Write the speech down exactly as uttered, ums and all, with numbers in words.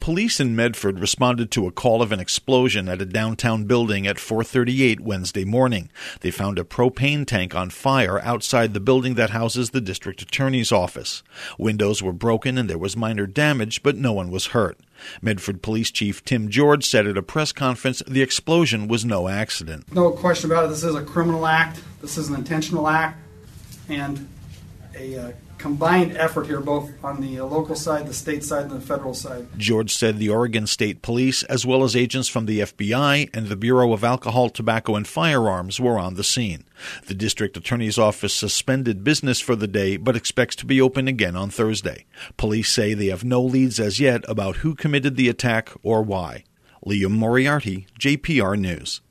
Police in Medford responded to a call of an explosion at a downtown building at four thirty-eight Wednesday morning. They found a propane tank on fire outside the building that houses the district attorney's office. Windows were broken and there was minor damage, but no one was hurt. Medford Police Chief Tim George said at a press conference the explosion was no accident. No question about it. This is a criminal act. This is an intentional act, and a uh, combined effort here, both on the uh, local side, the state side, and the federal side. George said the Oregon State Police, as well as agents from the F B I and the Bureau of Alcohol, Tobacco, and Firearms, were on the scene. The district attorney's office suspended business for the day, but expects to be open again on Thursday. Police say they have no leads as yet about who committed the attack or why. Liam Moriarty, J P R News.